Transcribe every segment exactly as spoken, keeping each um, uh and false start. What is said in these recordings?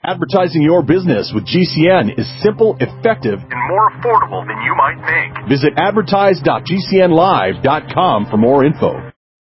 Advertising your business with G C N is simple, effective, and more affordable than you might think. Visit advertise dot g c n live dot com for more info.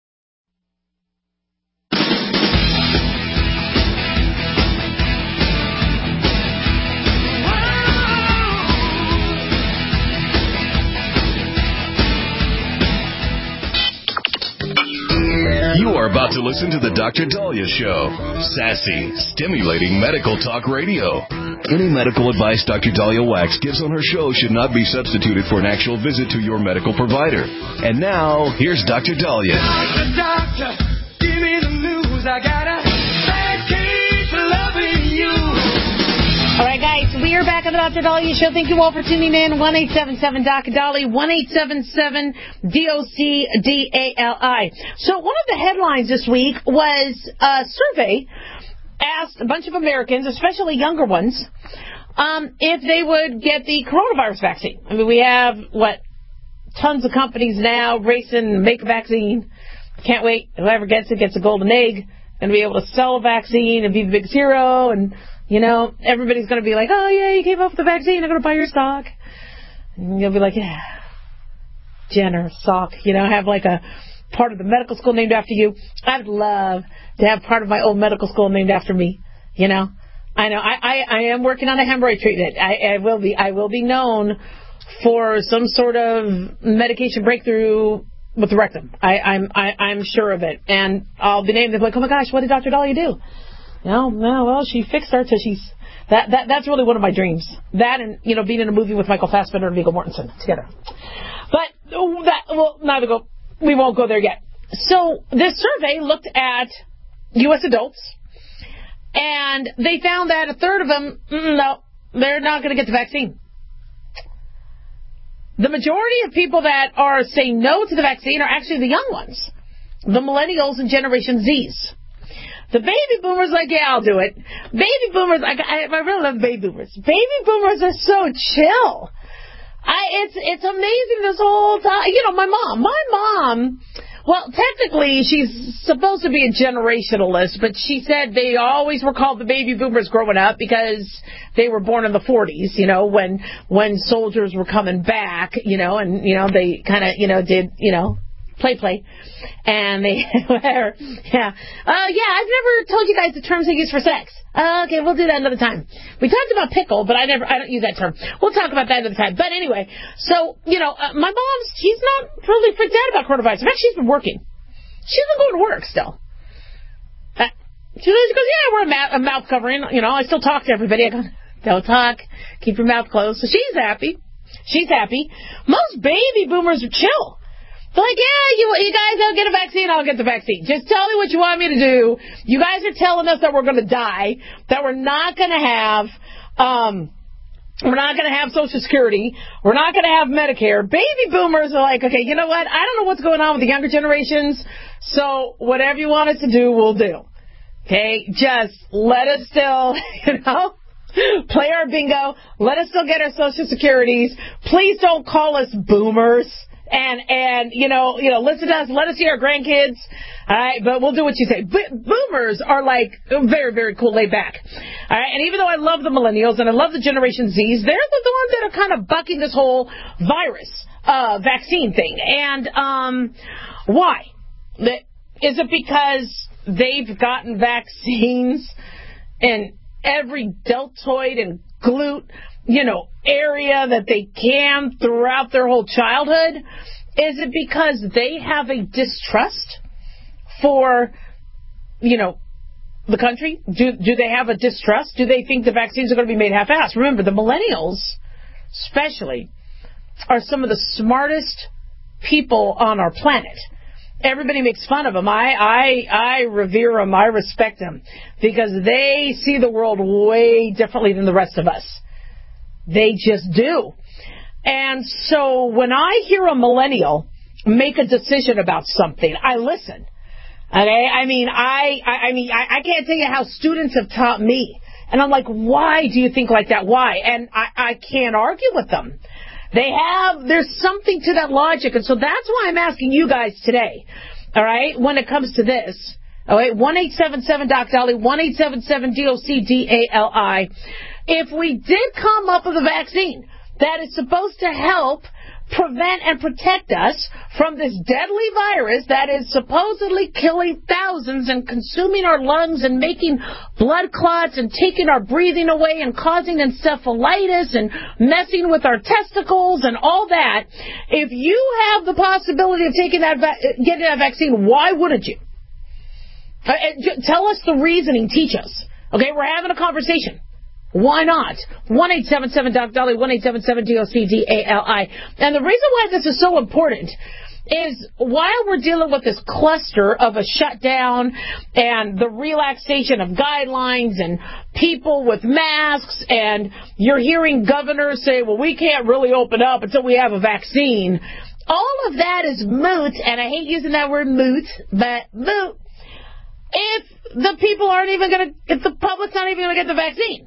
You are about to listen to the Doctor Dahlia Show. Sassy, stimulating medical talk radio. Any medical advice Doctor Dahlia Wax gives on her show should not be substituted for an actual visit to your medical provider. And now, here's Doctor Dahlia. Doctor, doctor, give me the news. I got a bad case of loving you. All right, guys, we are back on the Doctor Dahlia Show. Thank you all for tuning in. one eight seven seven D O C D A L I, one eight seven seven D O C D A L I. So one of the headlines this week was a survey asked a bunch of Americans, especially younger ones, um, if they would get the coronavirus vaccine. I mean, we have, what, tons of companies now racing to make a vaccine. Can't wait. Whoever gets it gets a golden egg. Going to be able to sell a vaccine and be the big hero. And, you know, everybody's going to be like, oh, yeah, you came up with the vaccine. I'm going to buy your stock. And you'll be like, yeah, Jenner, stock. You know, have like a part of the medical school named after you. I'd love to have part of my old medical school named after me. You know, I know I, I, I am working on a hemorrhoid treatment. I, I will be I will be known for some sort of medication breakthrough with the rectum. I, I'm I, I'm sure of it, and I'll be named. They'll be like, oh my gosh, what did Doctor Dahlia do? No, no, well, she fixed her till she's that that that's really one of my dreams. That and you know being in a movie with Michael Fassbender and Viggo Mortensen together. But oh, that well, neither go. We won't go there yet. So this survey looked at U S adults, and they found that a third of them, no, they're not going to get the vaccine. The majority of people that are saying no to the vaccine are actually the young ones, the millennials and Generation Zs. The baby boomers, like, yeah, I'll do it. Baby boomers, I, I, I really love baby boomers. Baby boomers are so chill. I, it's it's amazing this whole time. You know, my mom, my mom, well, technically she's supposed to be a generationalist, but she said they always were called the baby boomers growing up because they were born in the forties, you know, when when soldiers were coming back, you know, and, you know, they kind of, you know, did, you know, play, play. And they, whatever, yeah. Uh, yeah, I've never told you guys the terms they use for sex. Uh, okay, we'll do that another time. We talked about pickle, but I never, I don't use that term. We'll talk about that another time. But anyway, so, you know, uh, my mom's, she's not really freaked out about coronavirus. In fact, she's been working. She's been going to work still. Uh, she goes, yeah, I wear a, ma- a mouth covering. You know, I still talk to everybody. I go, don't talk. Keep your mouth closed. So she's happy. She's happy. Most baby boomers are chill. They're like, yeah, you, you guys don't get a vaccine, I'll get the vaccine. Just tell me what you want me to do. You guys are telling us that we're going to die, that we're not going to have, um, we're not going to have Social Security, we're not going to have Medicare. Baby boomers are like, okay, you know what? I don't know what's going on with the younger generations, so whatever you want us to do, we'll do. Okay, just let us still, you know, play our bingo. Let us still get our Social Securities. Please don't call us boomers. And, and you know, you know, listen to us, let us see our grandkids, all right, but we'll do what you say. But boomers are, like, very, very cool, laid back, all right, and even though I love the millennials and I love the Generation Zs, they're the, the ones that are kind of bucking this whole virus uh, vaccine thing. And um, why? Is it because they've gotten vaccines in every deltoid and glute, you know, area that they can throughout their whole childhood? Is it because they have a distrust for, you know, the country? Do do they have a distrust? Do they think the vaccines are going to be made half-assed? Remember, the millennials, especially, are some of the smartest people on our planet. Everybody makes fun of them. I, I, I revere them. I respect them because they see the world way differently than the rest of us. They just do. And so when I hear a millennial make a decision about something, I listen. Okay? I mean, I, I, I mean, I, I can't tell you how students have taught me. And I'm like, why do you think like that? Why? And I, I can't argue with them. They have, there's something to that logic. And so that's why I'm asking you guys today. All right? When it comes to this, All right, one eight seven seven Doc Dolly, one eight seven seven D O C D A L I. If we did come up with a vaccine that is supposed to help prevent and protect us from this deadly virus that is supposedly killing thousands and consuming our lungs and making blood clots and taking our breathing away and causing encephalitis and messing with our testicles and all that, if you have the possibility of taking that va- getting that vaccine, why wouldn't you? Uh, tell us the reasoning. Teach us. Okay, we're having a conversation. Why not? one eight seven seven Doc Dolly, one eight seven seven D O C D A L I. And the reason why this is so important is while we're dealing with this cluster of a shutdown and the relaxation of guidelines and people with masks, and you're hearing governors say, well, we can't really open up until we have a vaccine, all of that is moot, and I hate using that word moot, but moot, if the people aren't even going to, if the public's not even going to get the vaccine.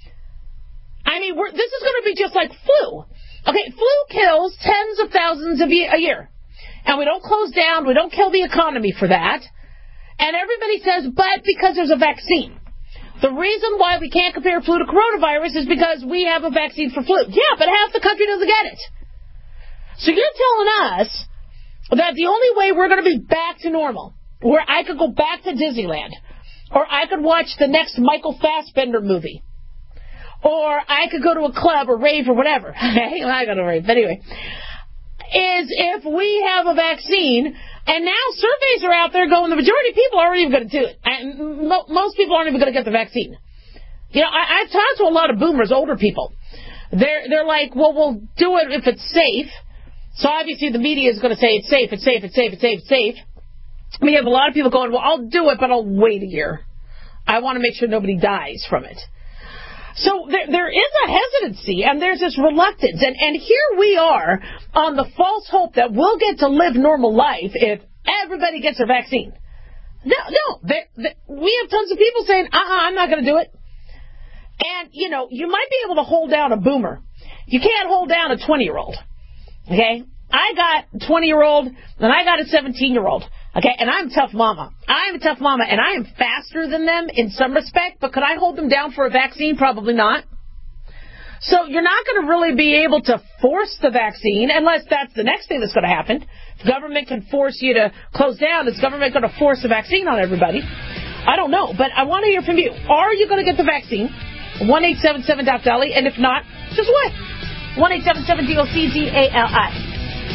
I mean, we're, this is going to be just like flu. Okay, flu kills tens of thousands of ye- a year. And we don't close down, we don't kill the economy for that. And everybody says, but because there's a vaccine. The reason why we can't compare flu to coronavirus is because we have a vaccine for flu. Yeah, but half the country doesn't get it. So you're telling us that the only way we're going to be back to normal, where I could go back to Disneyland, or I could watch the next Michael Fassbender movie, or I could go to a club or rave or whatever. Hey, I go to rave. But anyway, is if we have a vaccine, and now surveys are out there going, the majority of people aren't even going to do it. And mo- most people aren't even going to get the vaccine. You know, I, I've talked to a lot of boomers, older people. They're, they're like, well, we'll do it if it's safe. So obviously the media is going to say it's safe, it's safe, it's safe, it's safe, it's safe. We have a lot of people going, well, I'll do it, but I'll wait a year. I want to make sure nobody dies from it. So there, there is a hesitancy, and there's this reluctance. And, and here we are on the false hope that we'll get to live normal life if everybody gets their vaccine. No, no. They, they, we have tons of people saying, uh-uh, I'm not going to do it. And, you know, you might be able to hold down a boomer. You can't hold down a twenty-year-old. Okay? I got a twenty-year-old, and I got a seventeen-year-old. Okay, and I'm a tough mama. I'm a tough mama, and I am faster than them in some respect, but could I hold them down for a vaccine? Probably not. So you're not going to really be able to force the vaccine, unless that's the next thing that's going to happen. If government can force you to close down, is government going to force a vaccine on everybody? I don't know, but I want to hear from you. Are you going to get the vaccine? one eight seven seven Doc Dolly, and if not, just what? one eight seven seven D O C D A L I.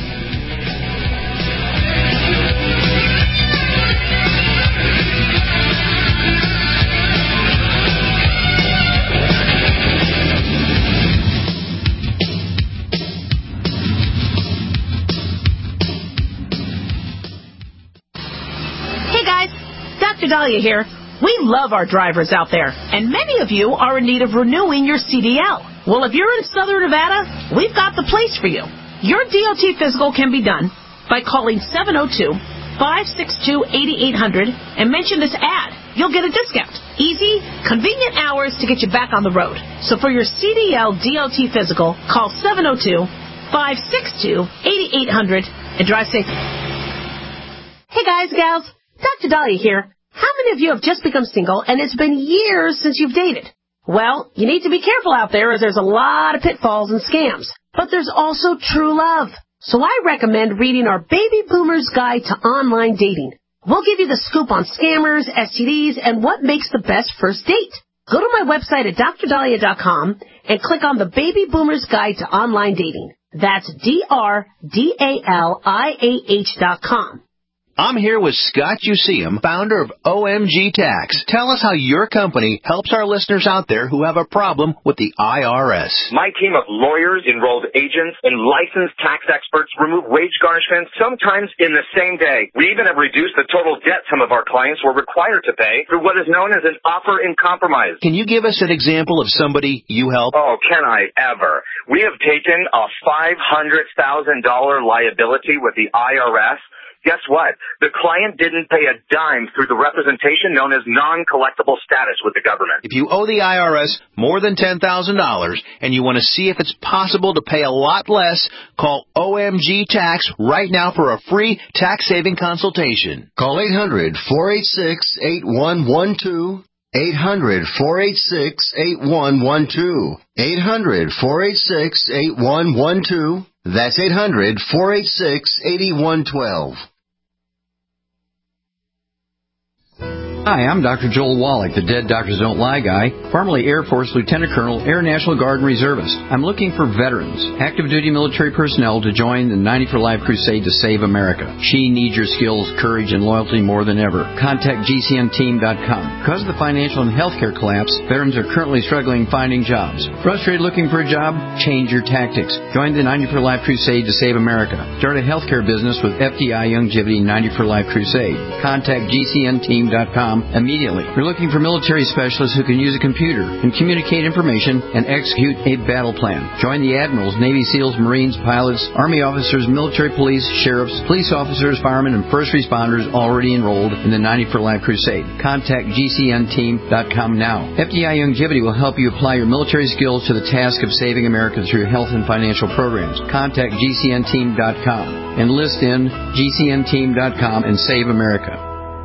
Doctor Dahlia here. We love our drivers out there, and many of you are in need of renewing your C D L. Well, if you're in Southern Nevada, we've got the place for you. Your D O T physical can be done by calling seven oh two, five six two, eight eight zero zero and mention this ad. You'll get a discount. Easy, convenient hours to get you back on the road. So for your C D L D O T physical, call seven oh two, five six two, eight eight zero zero and drive safe. Hey guys, gals, Doctor Dahlia here. How many of you have just become single and it's been years since you've dated? Well, you need to be careful out there as there's a lot of pitfalls and scams. But there's also true love. So I recommend reading our Baby Boomer's Guide to Online Dating. We'll give you the scoop on scammers, S T Ds, and what makes the best first date. Go to my website at dr dahlia dot com and click on the Baby Boomer's Guide to Online Dating. That's D R D A L I A H dot com. I'm here with Scott Useum, founder of O M G Tax. Tell us how your company helps our listeners out there who have a problem with the I R S. My team of lawyers, enrolled agents, and licensed tax experts remove wage garnishments sometimes in the same day. We even have reduced the total debt some of our clients were required to pay through what is known as an offer in compromise. Can you give us an example of somebody you help? Oh, can I ever? We have taken a five hundred thousand dollars liability with the I R S. guess what? The client didn't pay a dime through the representation known as non-collectible status with the government. If you owe the I R S more than ten thousand dollars and you want to see if it's possible to pay a lot less, call O M G Tax right now for a free tax-saving consultation. Call eight hundred, four eight six, eight one one two. eight hundred, four eight six, eight one one two. eight hundred, four eight six, eight one one two. That's eight hundred, four eight six, eight one one two. Hi, I'm Doctor Joel Wallach, the Dead Doctors Don't Lie guy, formerly Air Force Lieutenant Colonel, Air National Guard and Reservist. I'm looking for veterans, active duty military personnel to join the ninety for Life crusade to save America. She needs your skills, courage, and loyalty more than ever. Contact G C N team dot com. Because of the financial and healthcare collapse, veterans are currently struggling finding jobs. Frustrated looking for a job? Change your tactics. Join the ninety for Life crusade to save America. Start a healthcare business with F D I Youngevity ninety for Life crusade. Contact G C N team dot com immediately. We're looking for military specialists who can use a computer and communicate information and execute a battle plan. Join the admirals, Navy SEALs, Marines, pilots, Army officers, military police, sheriffs, police officers, firemen, and first responders already enrolled in the ninety for Life crusade. Contact G C N team dot com now. F D I Youngevity will help you apply your military skills to the task of saving America through health and financial programs. Contact G C N team dot com. Enlist in G C N team dot com and save America.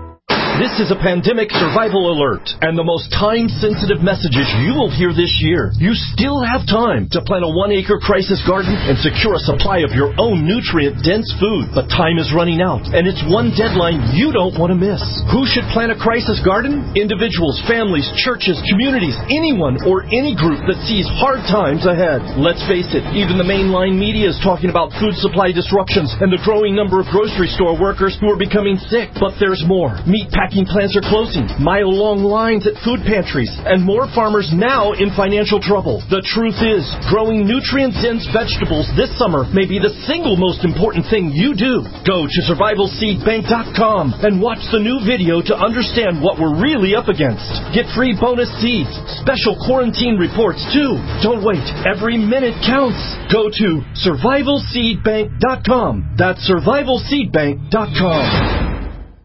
This is a pandemic survival alert, and the most time-sensitive messages you will hear this year. You still have time to plant a one-acre crisis garden and secure a supply of your own nutrient-dense food. But time is running out, and it's one deadline you don't want to miss. Who should plant a crisis garden? Individuals, families, churches, communities, anyone or any group that sees hard times ahead. Let's face it, even the mainline media is talking about food supply disruptions and the growing number of grocery store workers who are becoming sick. But there's more. Meat packing plants are closing, mile-long lines at food pantries, and more farmers now in financial trouble. The truth is, growing nutrient-dense vegetables this summer may be the single most important thing you do. Go to survival seed bank dot com and watch the new video to understand what we're really up against. Get free bonus seeds, special quarantine reports too. Don't wait. Every minute counts. Go to survival seed bank dot com. That's survival seed bank dot com.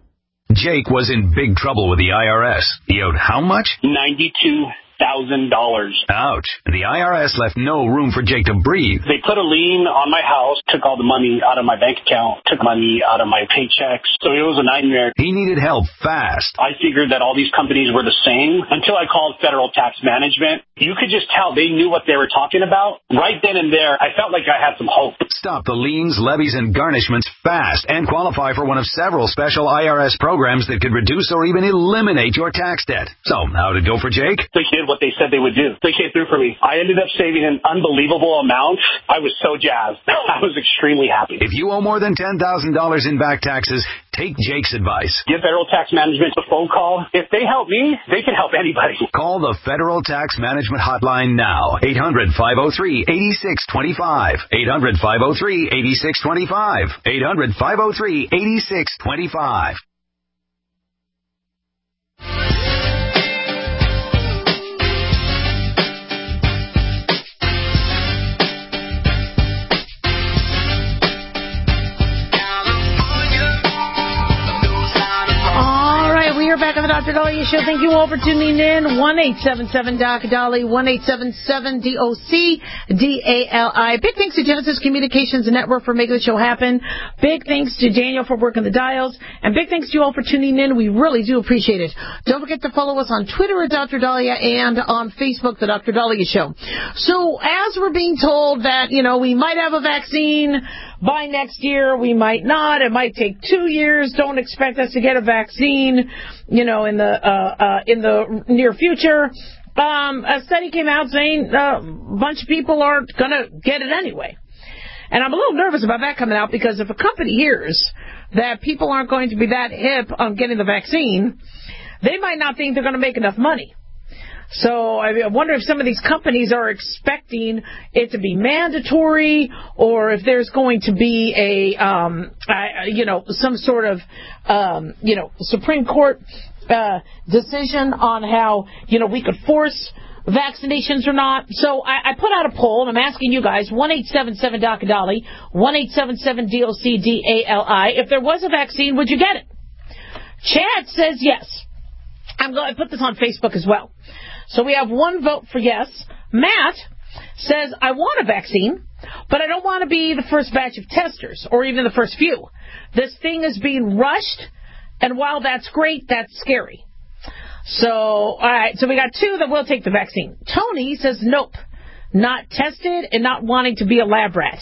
Jake was in big trouble with the I R S. He owed how much? ninety-two thousand dollars. Ouch. The I R S left no room for Jake to breathe. They put a lien on my house, took all the money out of my bank account, took money out of my paychecks. So it was a nightmare. He needed help fast. I figured that all these companies were the same until I called Federal Tax Management. You could just tell they knew what they were talking about. Right then and there, I felt like I had some hope. Stop the liens, levies, and garnishments fast and qualify for one of several special I R S programs that could reduce or even eliminate your tax debt. So, how'd it go for Jake? They did what they said they would do. They came through for me. I ended up saving an unbelievable amount. I was so jazzed. I was extremely happy. If you owe more than ten thousand dollars in back taxes, take Jake's advice. Give Federal Tax Management a phone call. If they help me, they can help anybody. Call the Federal Tax Management Hotline now. eight hundred, five oh three, eight six two five. eight hundred, five oh three, eight six two five. eight hundred, five oh three, eight six two five. Back on the Doctor Dahlia Show. Thank you all for tuning in. one eight seven seven D O C Dali, one eight seven seven D O C D A L I. Big thanks to Genesis Communications Network for making the show happen. Big thanks to Daniel for working the dials. And big thanks to you all for tuning in. We really do appreciate it. Don't forget to follow us on Twitter at Doctor Dahlia and on Facebook, The Doctor Dahlia Show. So as we're being told that, you know, we might have a vaccine by next year, we might not. It might take two years. Don't expect us to get a vaccine, you know, in the uh, uh, in the near future. Um, a study came out saying uh, a bunch of people aren't going to get it anyway. And I'm a little nervous about that coming out because if a company hears that people aren't going to be that hip on getting the vaccine, they might not think they're going to make enough money. So I wonder if some of these companies are expecting it to be mandatory, or if there's going to be a, um, I, you know, some sort of, um, you know, Supreme Court uh, decision on how, you know, we could force vaccinations or not. So I, I put out a poll, and I'm asking you guys, one eight seven seven D O C A D A L Y, one eight seven seven D O C D A L I. If there was a vaccine, would you get it? Chad says yes. I'm going to put this on Facebook as well. So we have one vote for yes. Matt says, I want a vaccine, but I don't want to be the first batch of testers or even the first few. This thing is being rushed, and while that's great, that's scary. So, all right, so we got two that will take the vaccine. Tony says nope, not tested and not wanting to be a lab rat.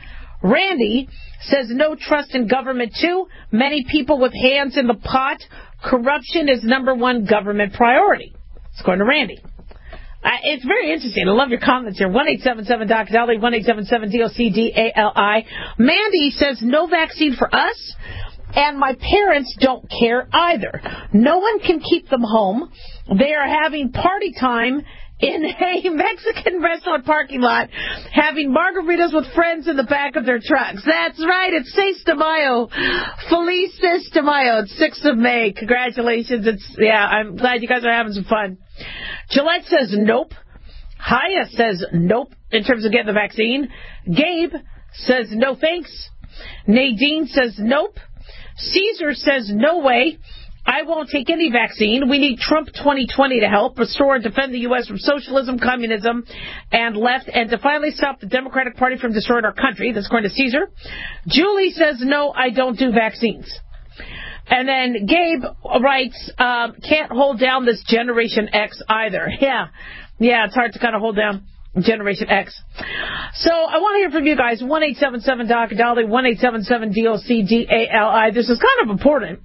Randy says no trust in government too. Many people with hands in the pot. Corruption is number one government priority. It's going to Randy. Uh, it's very interesting. I love your comments here. one eight seven seven D O C A D A L Y, one eight seven seven D O C D A L I. Mandy says no vaccine for us, and my parents don't care either. No one can keep them home. They are having party time in a Mexican restaurant parking lot, having margaritas with friends in the back of their trucks. That's right. It's Seis de Mayo. Feliz Seis de Mayo. It's sixth of May. Congratulations. It's, yeah, I'm glad you guys are having some fun. Gillette says nope. Haya says nope in terms of getting the vaccine. Gabe says no thanks. Nadine says nope. Caesar says no way. I won't take any vaccine. We need Trump twenty twenty to help restore and defend the U S from socialism, communism, and left, and to finally stop the Democratic Party from destroying our country. That's according to Caesar. Julie says, no, I don't do vaccines. And then Gabe writes, um, can't hold down this Generation X either. Yeah, yeah, it's hard to kind of hold down Generation X. So I want to hear from you guys. one eight seven seven D O C A D A L Y, one eight seven seven D O C D A L I. This is kind of important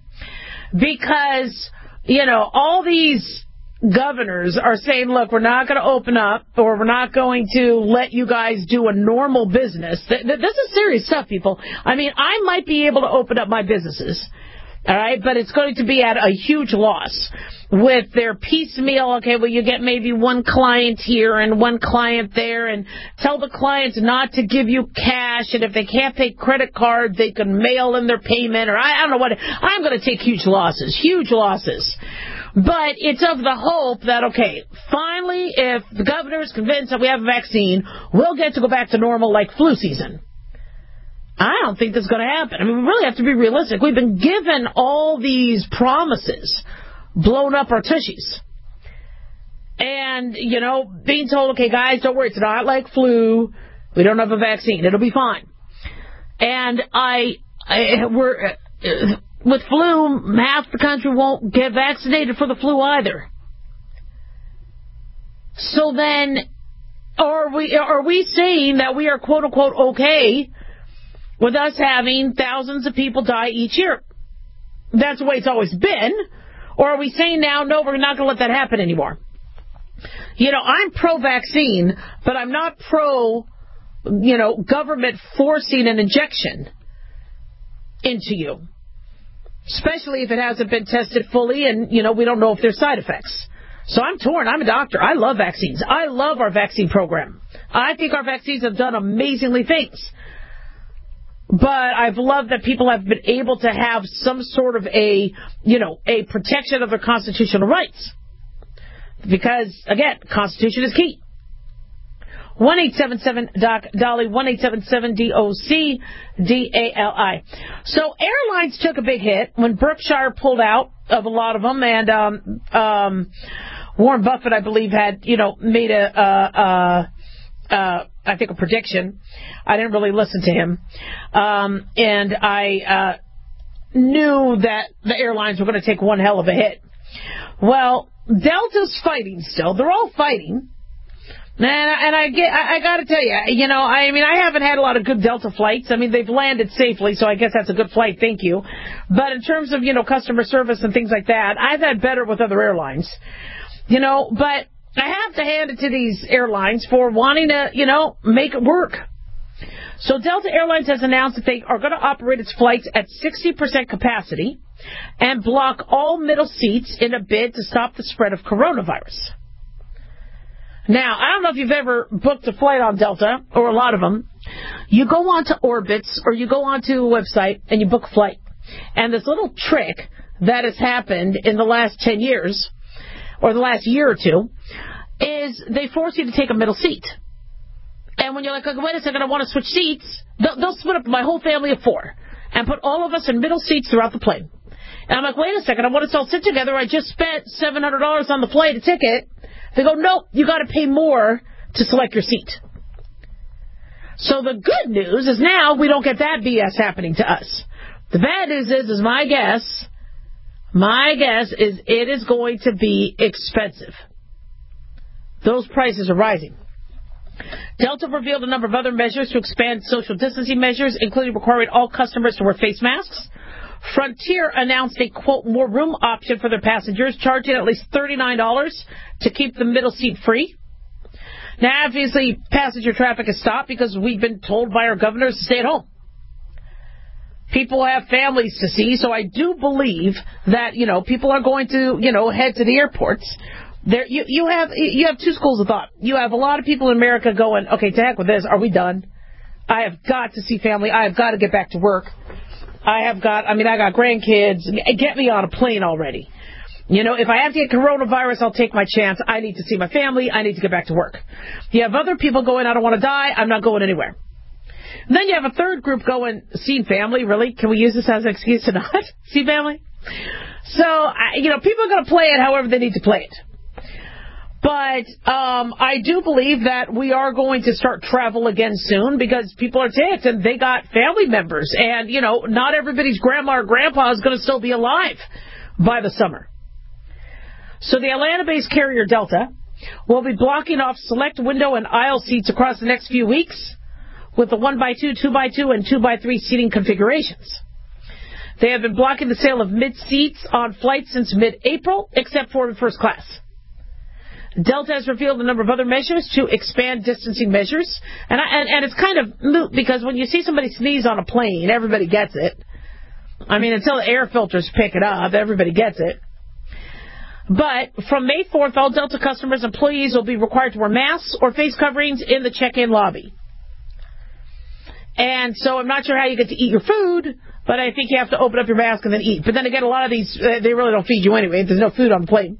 because, you know, all these governors are saying, look, we're not going to open up, or we're not going to let you guys do a normal business. This is serious stuff, people. I mean, I might be able to open up my businesses, all right, but it's going to be at a huge loss with their piecemeal. Okay, well, you get maybe one client here and one client there, and tell the clients not to give you cash, and if they can't pay credit card, they can mail in their payment, or I, I don't know what. I'm going to take huge losses, huge losses. But it's of the hope that, okay, finally, if the governor is convinced that we have a vaccine, we'll get to go back to normal like flu season. I don't think that's going to happen. I mean, we really have to be realistic. We've been given all these promises, blown up our tushies. And, you know, being told, okay, guys, don't worry, it's not like flu. We don't have a vaccine. It'll be fine. And I, I we're, uh, with flu, half the country won't get vaccinated for the flu either. So then, are we, are we saying that we are, quote unquote, okay with us having thousands of people die each year? That's the way it's always been. Or are we saying now, no, we're not going to let that happen anymore? You know, I'm pro-vaccine, but I'm not pro, you know, government forcing an injection into you. Especially if it hasn't been tested fully and, you know, we don't know if there's side effects. So I'm torn. I'm a doctor. I love vaccines. I love our vaccine program. I think our vaccines have done amazingly things. But I've loved that people have been able to have some sort of a, you know, a protection of their constitutional rights. Because, again, Constitution is key. one eight seven seven D O C A D A L Y, one eight seven seven D O C D A L I. So airlines took a big hit when Berkshire pulled out of a lot of them, and um, um, Warren Buffett, I believe, had, you know, made a, uh, uh, uh, I think, a prediction. I didn't really listen to him. Um, and I uh, knew that the airlines were going to take one hell of a hit. Well, Delta's fighting still. They're all fighting. And, and I get, I, I got to tell you, you know, I mean, I haven't had a lot of good Delta flights. I mean, they've landed safely, so I guess that's a good flight. Thank you. But in terms of, you know, customer service and things like that, I've had better with other airlines. You know, but I have to hand it to these airlines for wanting to, you know, make it work. So Delta Airlines has announced that they are going to operate its flights at sixty percent capacity and block all middle seats in a bid to stop the spread of coronavirus. Now, I don't know if you've ever booked a flight on Delta, or a lot of them. You go onto Orbitz, or you go onto a website, and you book a flight. And this little trick that has happened in the last ten years, or the last year or two, is they force you to take a middle seat. And when you're like, okay, wait a second, I want to switch seats, they'll, they'll split up my whole family of four and put all of us in middle seats throughout the plane. And I'm like, wait a second, I want us to all sit together. I just spent seven hundred dollars on the flight, a ticket. They go, nope, you got to pay more to select your seat. So the good news is now we don't get that B S happening to us. The bad news is, is my guess, my guess is it is going to be expensive. Those prices are rising. Delta revealed a number of other measures to expand social distancing measures, including requiring all customers to wear face masks. Frontier announced a, quote, more room option for their passengers, charging at least thirty-nine dollars to keep the middle seat free. Now, obviously, passenger traffic has stopped because we've been told by our governors to stay at home. People have families to see, so I do believe that, you know, people are going to, you know, head to the airports. There, you, you have you have two schools of thought. You have a lot of people in America going, okay, to heck with this. Are we done? I have got to see family. I have got to get back to work. I have got, I mean, I got grandkids. Get me on a plane already. You know, if I have to get coronavirus, I'll take my chance. I need to see my family. I need to get back to work. You have other people going, I don't want to die. I'm not going anywhere. And then you have a third group going, seeing family. Really? Can we use this as an excuse to not see family? So, I, you know, people are going to play it however they need to play it. But um, I do believe that we are going to start travel again soon because people are ticked and they got family members. And, you know, not everybody's grandma or grandpa is going to still be alive by the summer. So the Atlanta-based carrier Delta will be blocking off select window and aisle seats across the next few weeks with the one by two, two by two, and two by three seating configurations. They have been blocking the sale of mid-seats on flights since mid-April, except for first class. Delta has revealed a number of other measures to expand distancing measures. And, I, and, and it's kind of moot because when you see somebody sneeze on a plane, everybody gets it. I mean, until the air filters pick it up, everybody gets it. But from May fourth, all Delta customers and employees will be required to wear masks or face coverings in the check-in lobby. And so I'm not sure how you get to eat your food, but I think you have to open up your mask and then eat. But then again, a lot of these, uh, they really don't feed you anyway. There's no food on the plane.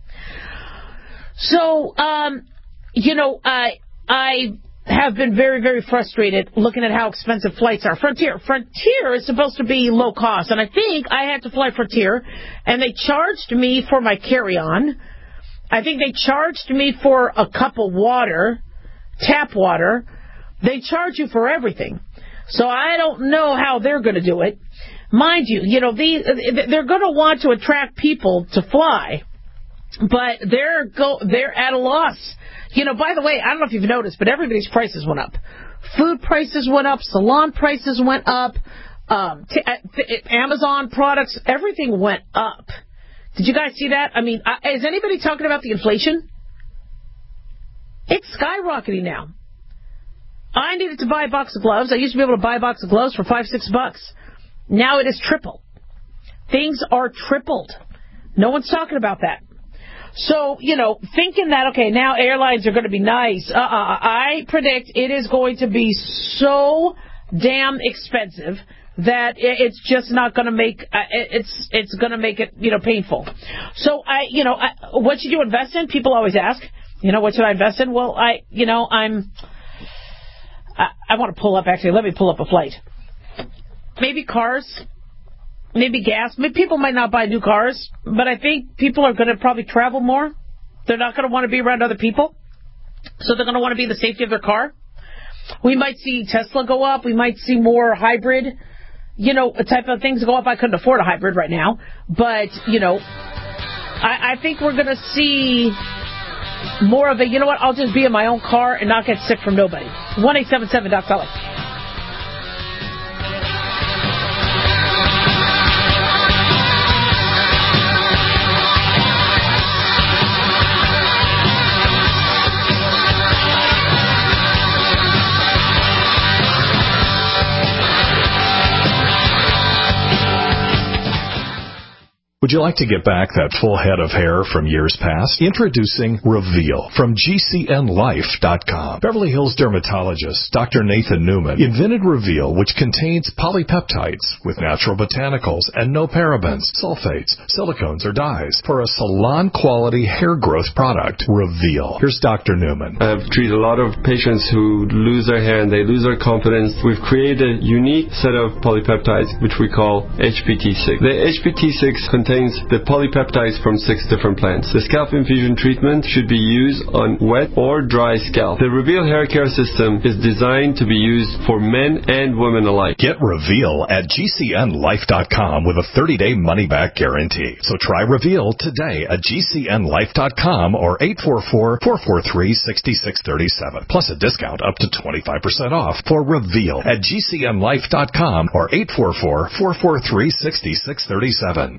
So, um, you know, I I have been very, very frustrated looking at how expensive flights are. Frontier. Frontier is supposed to be low cost, and I think I had to fly Frontier, and they charged me for my carry-on. I think they charged me for a cup of water, tap water. They charge you for everything. So I don't know how they're going to do it. Mind you, you know, these, they're going to want to attract people to fly, but they're go they're at a loss. You know, by the way, I don't know if you've noticed, but everybody's prices went up. Food prices went up. Salon prices went up. Um, t- t- Amazon products, everything went up. Did you guys see that? I mean, uh, is anybody talking about the inflation? It's skyrocketing now. I needed to buy a box of gloves. I used to be able to buy a box of gloves for five, six bucks. Now it is triple. Things are tripled. No one's talking about that. So, you know, thinking that, okay, now airlines are going to be nice. Uh-uh. I predict it is going to be so damn expensive that it's just not going to make uh, it's it's going to make it, you know, painful. So I, you know, I, what should you invest in? People always ask, you know, what should I invest in? Well, I, you know, I'm. I, I want to pull up, actually. Let me pull up a flight. Maybe cars. Maybe gas. Maybe people might not buy new cars, but I think people are going to probably travel more. They're not going to want to be around other people, so they're going to want to be in the safety of their car. We might see Tesla go up. We might see more hybrid, you know, type of things go up. I couldn't afford a hybrid right now, but, you know, I, I think we're going to see more of a, you know what, I'll just be in my own car and not get sick from nobody. one eight seven seven Doc Fellow. Would you like to get back that full head of hair from years past? Introducing Reveal from G C N Life dot com. Beverly Hills dermatologist Doctor Nathan Newman invented Reveal, which contains polypeptides with natural botanicals and no parabens, sulfates, silicones, or dyes for a salon-quality hair growth product. Reveal. Here's Doctor Newman. I've treated a lot of patients who lose their hair and they lose their confidence. We've created a unique set of polypeptides, which we call H P T six. The H P T six contains the polypeptides from six different plants. The scalp infusion treatment should be used on wet or dry scalp. The Reveal hair care system is designed to be used for men and women alike. Get Reveal at G C N Life dot com with a thirty-day money-back guarantee. So try Reveal today at G C N Life dot com or eight four four, four four three, six six three seven. Plus a discount up to twenty-five percent off for Reveal at G C N Life dot com or eight four four, four four three, six six three seven.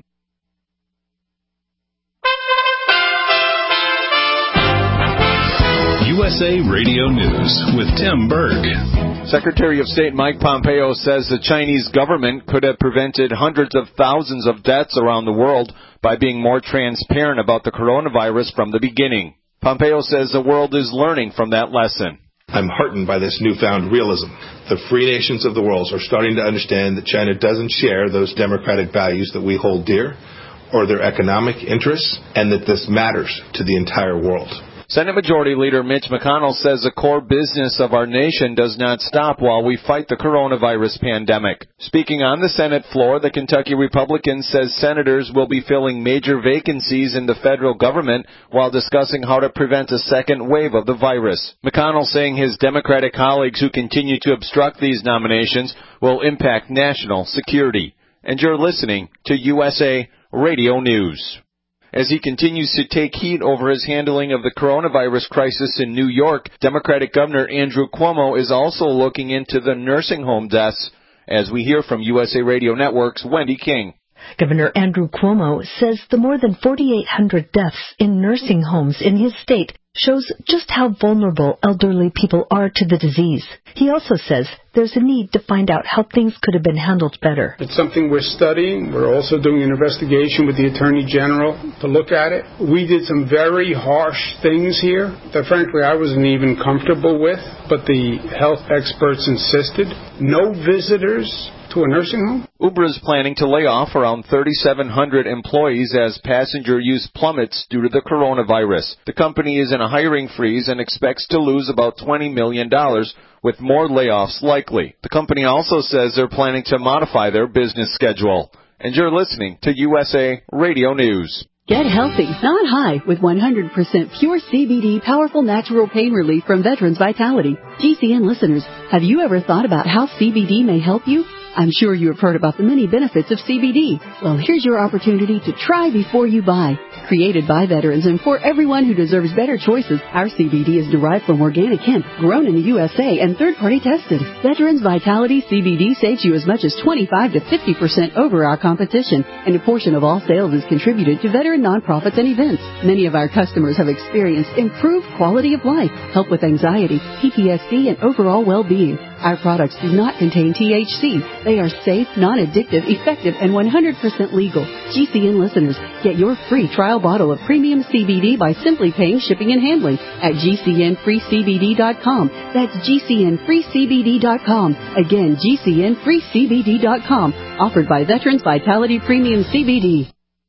U S A Radio News with Tim Berg. Secretary of State Mike Pompeo says the Chinese government could have prevented hundreds of thousands of deaths around the world by being more transparent about the coronavirus from the beginning. Pompeo says the world is learning from that lesson. I'm heartened by this newfound realism. The free nations of the world are starting to understand that China doesn't share those democratic values that we hold dear or their economic interests, and that this matters to the entire world. Senate Majority Leader Mitch McConnell says the core business of our nation does not stop while we fight the coronavirus pandemic. Speaking on the Senate floor, the Kentucky Republican says senators will be filling major vacancies in the federal government while discussing how to prevent a second wave of the virus. McConnell saying his Democratic colleagues who continue to obstruct these nominations will impact national security. And you're listening to U S A Radio News. As he continues to take heat over his handling of the coronavirus crisis in New York, Democratic Governor Andrew Cuomo is also looking into the nursing home deaths, as we hear from U S A Radio Network's Wendy King. Governor Andrew Cuomo says the more than forty-eight hundred deaths in nursing homes in his state shows just how vulnerable elderly people are to the disease. He also says there's a need to find out how things could have been handled better. It's something we're studying. We're also doing an investigation with the Attorney General to look at it. We did some very harsh things here that, frankly, I wasn't even comfortable with, but the health experts insisted. No visitors to a nursing home? Uber is planning to lay off around thirty-seven hundred employees as passenger use plummets due to the coronavirus. The company is in a hiring freeze and expects to lose about twenty million dollars, with more layoffs likely. The company also says they're planning to modify their business schedule. And you're listening to U S A Radio News. Get healthy, not high, with one hundred percent pure C B D powerful natural pain relief from Veterans Vitality. G C N listeners, have you ever thought about how C B D may help you? I'm sure you have heard about the many benefits of C B D. Well, here's your opportunity to try before you buy. Created by veterans and for everyone who deserves better choices, our C B D is derived from organic hemp, grown in the U S A and third-party tested. Veterans Vitality C B D saves you as much as twenty-five to fifty percent over our competition, and a portion of all sales is contributed to veteran nonprofits and events. Many of our customers have experienced improved quality of life, help with anxiety, P T S D, and overall well-being. Our products do not contain T H C. They are safe, non-addictive, effective, and one hundred percent legal. G C N listeners, get your free trial bottle of premium C B D by simply paying shipping and handling at G C N free C B D dot com. That's G C N free C B D dot com. Again, G C N free C B D dot com. Offered by Veterans Vitality Premium C B D.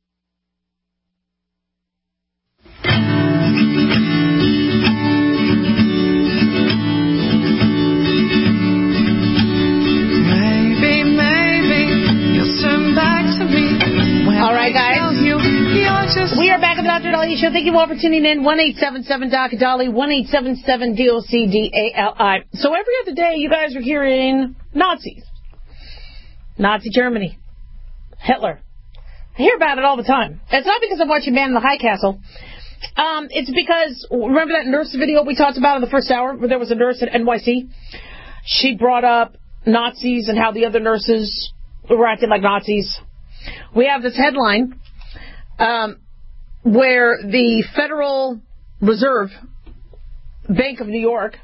All right, guys. We are back at the Doctor Dolly Show. Thank you all for tuning in. one eight seven seven D O C Dolly, one eight seven seven D O C D A L I. So every other day, you guys are hearing Nazis. Nazi Germany. Hitler. I hear about it all the time. It's not because I'm watching Man in the High Castle. Um, it's because, remember that nurse video we talked about in the first hour where there was a nurse at N Y C? She brought up Nazis and how the other nurses were acting like Nazis. We have this headline um, where the Federal Reserve Bank of New York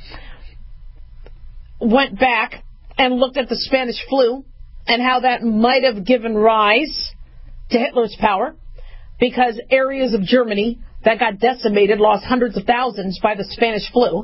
went back and looked at the Spanish flu and how that might have given rise to Hitler's power because areas of Germany that got decimated lost hundreds of thousands by the Spanish flu,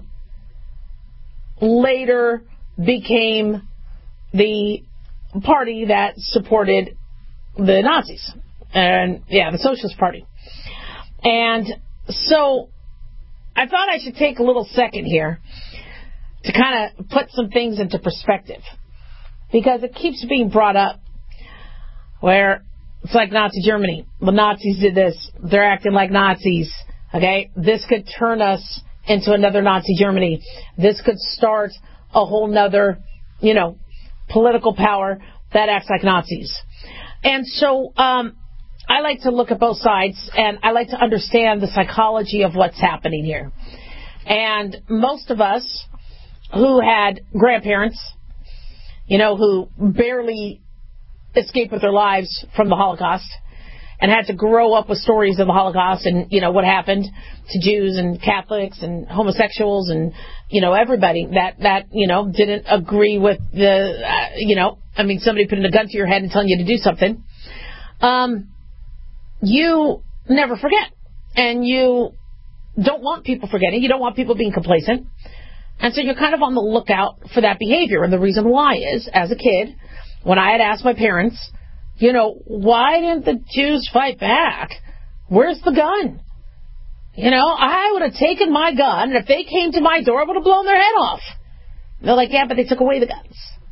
later became the party that supported the Nazis. And, yeah, the Socialist Party. And so I thought I should take a little second here to kind of put some things into perspective. Because it keeps being brought up where it's like Nazi Germany. The Nazis did this. They're acting like Nazis. Okay? This could turn us into another Nazi Germany. This could start a whole nother, you know, political power that acts like Nazis. And so um, I like to look at both sides, and I like to understand the psychology of what's happening here. And most of us who had grandparents, you know, who barely escaped with their lives from the Holocaust and had to grow up with stories of the Holocaust and, you know, what happened to Jews and Catholics and homosexuals and, you know, everybody that, that you know, didn't agree with the, uh, you know, I mean, somebody putting a gun to your head and telling you to do something. Um, you never forget. And you don't want people forgetting. You don't want people being complacent. And so you're kind of on the lookout for that behavior. And the reason why is, as a kid, when I had asked my parents, you know, why didn't the Jews fight back? Where's the gun? You know, I would have taken my gun, and if they came to my door, I would have blown their head off. They're like, yeah, but they took away the guns.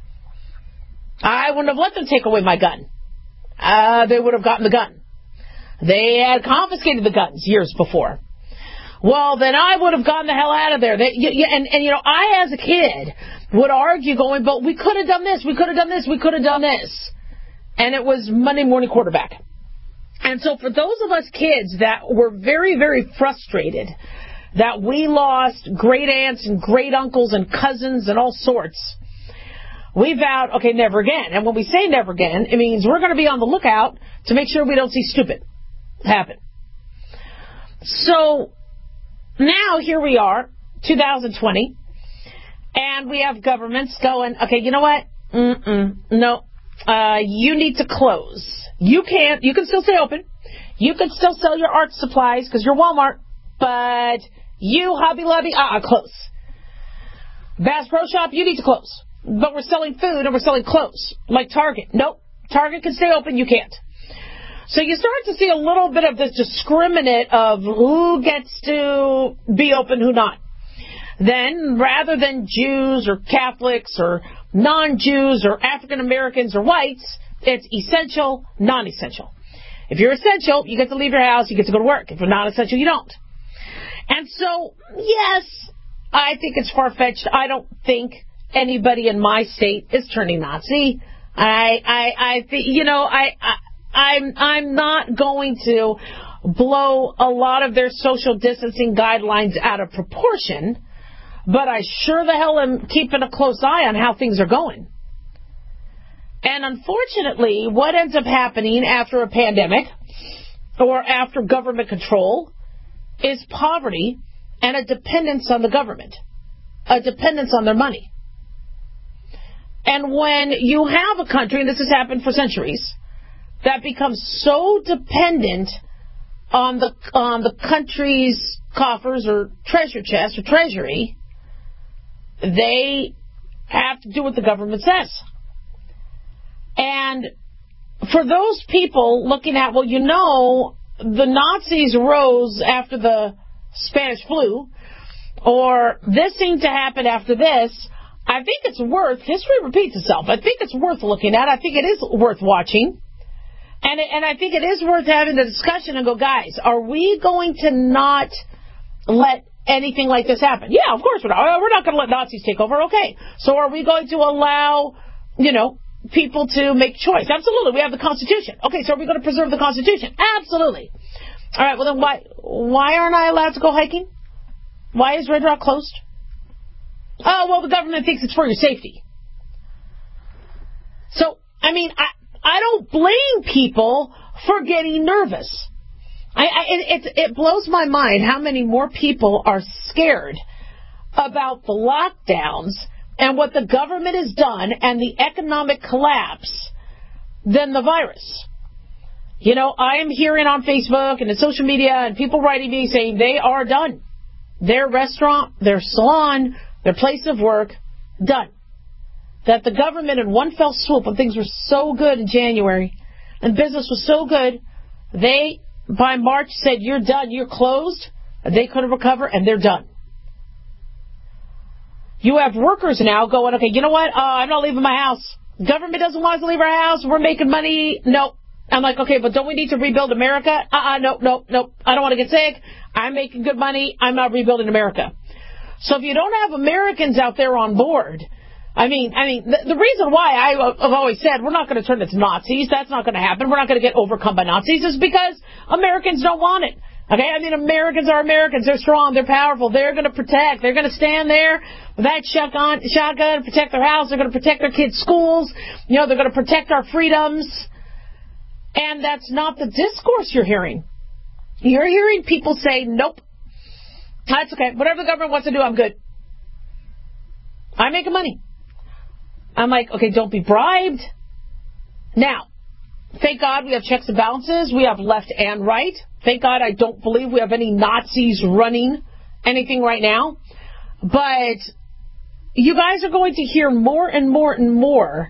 I wouldn't have let them take away my gun. Uh, they would have gotten the gun. They had confiscated the guns years before. Well, then I would have gotten the hell out of there. They, you, you, and, and, you know, I, as a kid, would argue going, but we could have done this, we could have done this, we could have done this. And it was Monday morning quarterback. And so for those of us kids that were very, very frustrated that we lost great aunts and great uncles and cousins and all sorts, we vowed, okay, never again. And when we say never again, it means we're going to be on the lookout to make sure we don't see stupid happen. So now here we are, two thousand twenty, and we have governments going, okay, you know what? Mm-mm, no, uh, you need to close. You can't, you can still stay open. You can still sell your art supplies because you're Walmart, but you, Hobby Lobby, uh-uh, close. Bass Pro Shop, you need to close. But we're selling food and we're selling clothes, like Target. Nope, Target can stay open, you can't. So you start to see a little bit of this discriminate of who gets to be open, who not. Then, rather than Jews or Catholics or non-Jews or African Americans or whites, it's essential, non-essential. If you're essential, you get to leave your house, you get to go to work. If you're not essential, you don't. And so, yes, I think it's far-fetched. I don't think anybody in my state is turning Nazi. I, I, I think, you know, I, I, I'm, I'm not going to blow a lot of their social distancing guidelines out of proportion, but I sure the hell am keeping a close eye on how things are going. And unfortunately, what ends up happening after a pandemic or after government control is poverty and a dependence on the government, a dependence on their money. And when you have a country, and this has happened for centuries, that becomes so dependent on the on the country's coffers or treasure chest or treasury, they have to do what the government says. And for those people looking at, well, you know, the Nazis rose after the Spanish flu, or this seemed to happen after this, I think it's worth, history repeats itself, I think it's worth looking at, I think it is worth watching, and, it, and I think it is worth having the discussion and go, guys, are we going to not let anything like this happen? Yeah, of course we're not. We're not going to let Nazis take over, okay. So are we going to allow, you know, people to make choice? Absolutely. We have the Constitution. Okay, so are we going to preserve the Constitution? Absolutely. All right, well then why why aren't I allowed to go hiking? Why is Red Rock closed? Oh, well, the government thinks it's for your safety. So, I mean, I, I don't blame people for getting nervous. I, I it, it, it blows my mind how many more people are scared about the lockdowns and what the government has done and the economic collapse than the virus. You know, I am hearing on Facebook and in social media and people writing me saying they are done. Their restaurant, their salon, their place of work, done. That the government in one fell swoop, when things were so good in January and business was so good, they, by March, said, you're done, you're closed. They couldn't recover, and they're done. You have workers now going, okay, you know what? Uh, I'm not leaving my house. Government doesn't want us to leave our house. We're making money. Nope. I'm like, okay, but don't we need to rebuild America? Uh-uh, nope, nope, nope. I don't want to get sick. I'm making good money. I'm not rebuilding America. So if you don't have Americans out there on board, I mean, I mean, the, the reason why I have always said we're not going to turn into Nazis, that's not going to happen, we're not going to get overcome by Nazis, is because Americans don't want it. Okay, I mean, Americans are Americans. They're strong. They're powerful. They're going to protect. They're going to stand there with that shotgun, shotgun, protect their house. They're going to protect their kids' schools. You know, they're going to protect our freedoms. And that's not the discourse you're hearing. You're hearing people say, nope, that's okay. Whatever the government wants to do, I'm good. I'm making money. I'm like, okay, don't be bribed. Now, thank God we have checks and balances. We have left and right. Thank God I don't believe we have any Nazis running anything right now. But you guys are going to hear more and more and more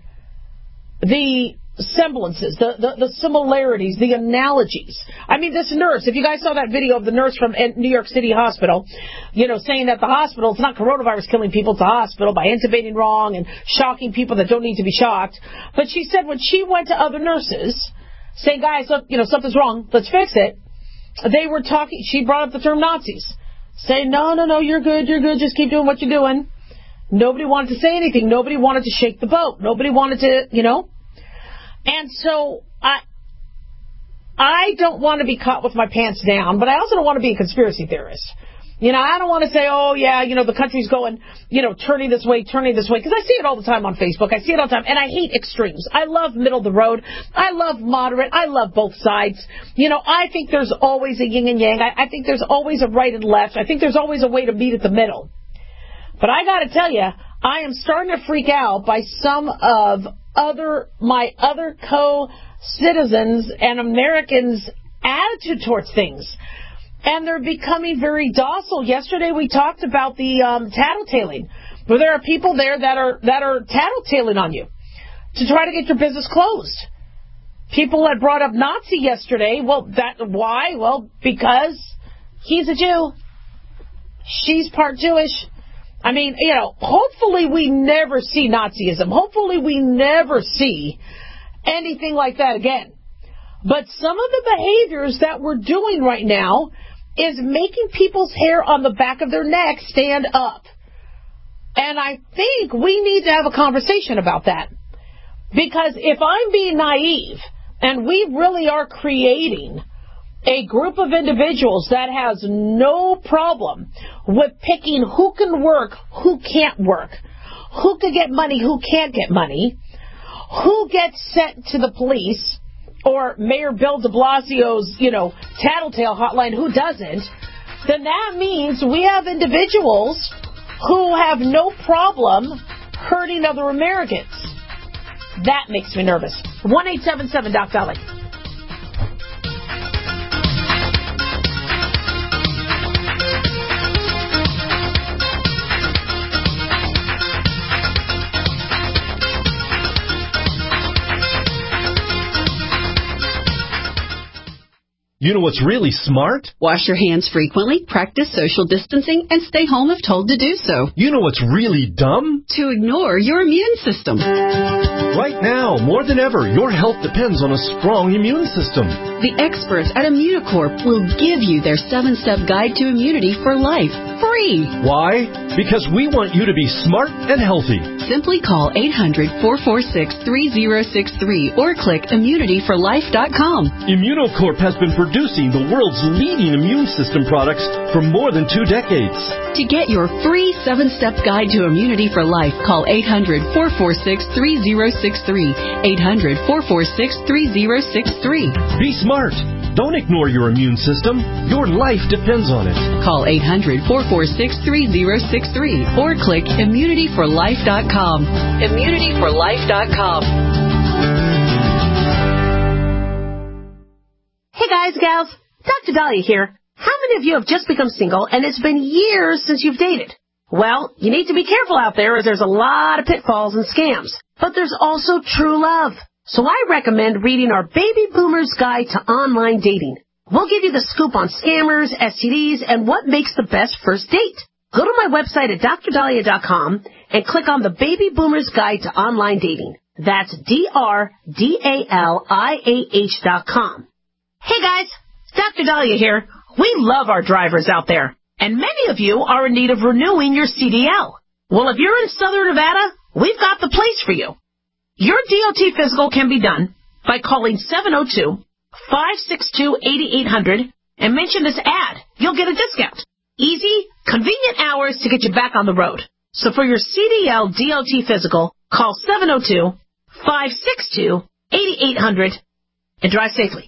the semblances, the, the, the similarities, the analogies. I mean, this nurse, if you guys saw that video of the nurse from New York City Hospital, you know, saying that the hospital, it's not coronavirus killing people, it's the hospital by intubating wrong and shocking people that don't need to be shocked. But she said when she went to other nurses, saying, guys, look, you know, something's wrong, let's fix it, they were talking, she brought up the term Nazis, saying, no, no, no, you're good, you're good, just keep doing what you're doing. Nobody wanted to say anything. Nobody wanted to shake the boat. Nobody wanted to, you know. And so I I don't want to be caught with my pants down, but I also don't want to be a conspiracy theorist. You know, I don't want to say, oh, yeah, you know, the country's going, you know, turning this way, turning this way, because I see it all the time on Facebook. I see it all the time, and I hate extremes. I love middle of the road. I love moderate. I love both sides. You know, I think there's always a yin and yang. I, I think there's always a right and left. I think there's always a way to meet at the middle. But I got to tell you, I am starting to freak out by some of other my other co-citizens and Americans' attitude towards things. And they're becoming very docile. Yesterday we talked about the um, tattletaling, where there are people there that are that are tattletaling on you to try to get your business closed. People had brought up Nazi yesterday. Well, that why? Well, because he's a Jew. She's part Jewish. I mean, you know, hopefully we never see Nazism. Hopefully we never see anything like that again. But some of the behaviors that we're doing right now is making people's hair on the back of their neck stand up. And I think we need to have a conversation about that. Because if I'm being naive, and we really are creating a group of individuals that has no problem with picking who can work, who can't work, who can get money, who can't get money, who gets sent to the police, or Mayor Bill de Blasio's, you know, tattletale hotline, who doesn't, then that means we have individuals who have no problem hurting other Americans. That makes me nervous. one eight seven seven Doc Valley. You know what's really smart? Wash your hands frequently, practice social distancing, and stay home if told to do so. You know what's really dumb? To ignore your immune system. Right now, more than ever, your health depends on a strong immune system. The experts at Immunocorp will give you their seven-step guide to immunity for life, free. Why? Because we want you to be smart and healthy. Simply call eight hundred, four four six, three zero six three or click immunity for life dot com. Immunocorp has been producing the world's leading immune system products for more than two decades. To get your free seven-step guide to immunity for life, call eight hundred, four four six, three zero six three, eight hundred, four four six, three zero six three. Be smart. Don't ignore your immune system. Your life depends on it. Call eight hundred, four four six, three zero six three or click immunity for life dot com. immunity for life dot com. guys, gals, Doctor Dahlia here. How many of you have just become single and it's been years since you've dated? Well, you need to be careful out there as there's a lot of pitfalls and scams. But there's also true love. So I recommend reading our Baby Boomers Guide to Online Dating. We'll give you the scoop on scammers, S T Ds, and what makes the best first date. Go to my website at dr dahlia dot com and click on the Baby Boomers Guide to Online Dating. That's D R D A L I A H dot com. Hey guys, Doctor Dahlia here. We love our drivers out there, and many of you are in need of renewing your C D L. Well, if you're in Southern Nevada, we've got the place for you. Your D O T physical can be done by calling seven oh two, five six two, eight eight hundred and mention this ad. You'll get a discount. Easy, convenient hours to get you back on the road. So for your C D L D O T physical, call seven oh two, five six two, eight eight hundred and drive safely.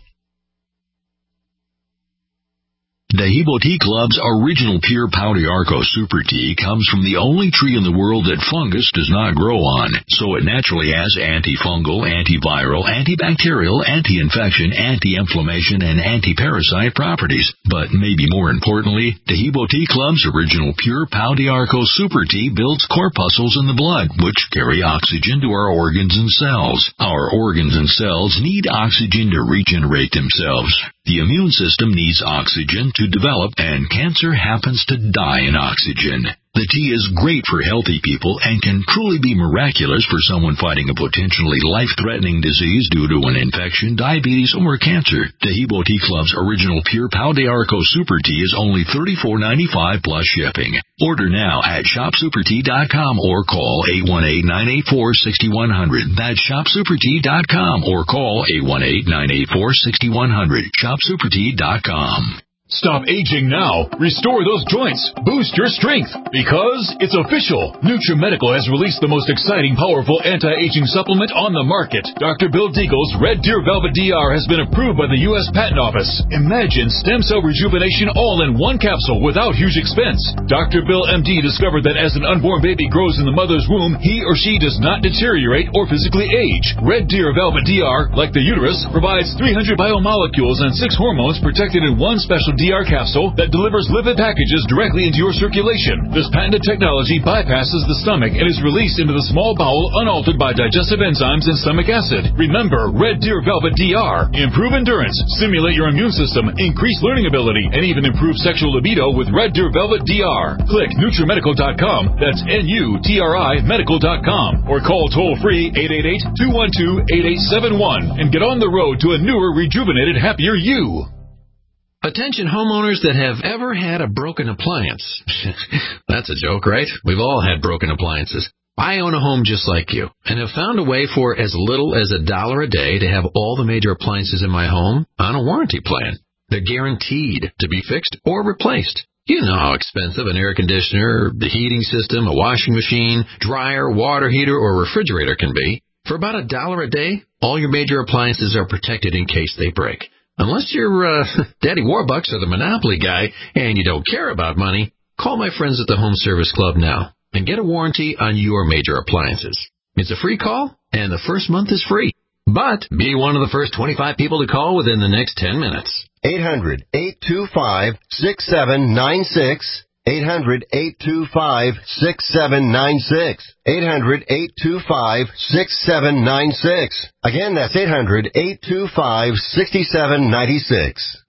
Dahibo Tea Club's original pure Pau d'Arco Super Tea comes from the only tree in the world that fungus does not grow on, so it naturally has antifungal, antiviral, antibacterial, anti-infection, anti-inflammation, and anti-parasite properties. But maybe more importantly, Dahibo Tea Club's original pure Pau d'Arco Super Tea builds corpuscles in the blood, which carry oxygen to our organs and cells. Our organs and cells need oxygen to regenerate themselves. The immune system needs oxygen to develop, and cancer happens to die in oxygen. The tea is great for healthy people and can truly be miraculous for someone fighting a potentially life-threatening disease due to an infection, diabetes, or cancer. Dahibo Tea Club's original pure Pau d'Arco Super Tea is only thirty-four ninety-five plus shipping. Order now at shop super tea dot com or call eight one eight, nine eight four, six one zero zero. That's shop super tea dot com or call eight one eight, nine eight four, six one zero zero. shop super tea dot com. Stop aging now. Restore those joints. Boost your strength. Because it's official. NutriMedical has released the most exciting, powerful anti-aging supplement on the market. Doctor Bill Deagle's Red Deer Velvet D R has been approved by the U S Patent Office. Imagine stem cell rejuvenation all in one capsule without huge expense. Doctor Bill M D discovered that as an unborn baby grows in the mother's womb, he or she does not deteriorate or physically age. Red Deer Velvet D R, like the uterus, provides three hundred biomolecules and six hormones protected in one special D R capsule that delivers lipid packages directly into your circulation. This patented technology bypasses the stomach and is released into the small bowel unaltered by digestive enzymes and stomach acid. Remember, Red Deer Velvet D R. Improve endurance, stimulate your immune system, increase learning ability, and even improve sexual libido with Red Deer Velvet D R. Click NutriMedical dot com, that's N U T R I medical dot com, or call toll-free eight eight eight, two one two, eight eight seven one and get on the road to a newer, rejuvenated, happier you. Attention homeowners that have ever had a broken appliance. That's a joke, right? We've all had broken appliances. I own a home just like you and have found a way for as little as a dollar a day to have all the major appliances in my home on a warranty plan. They're guaranteed to be fixed or replaced. You know how expensive an air conditioner, the heating system, a washing machine, dryer, water heater, or refrigerator can be. For about a dollar a day, all your major appliances are protected in case they break. Unless you're uh, Daddy Warbucks or the Monopoly guy and you don't care about money, call my friends at the Home Service Club now and get a warranty on your major appliances. It's a free call, and the first month is free. But be one of the first twenty-five people to call within the next ten minutes. eight hundred, eight two five, six seven nine six. eight hundred, eight two five, six seven nine six. eight hundred, eight two five, six seven nine six. Again, that's eight hundred, eight two five, six seven nine six.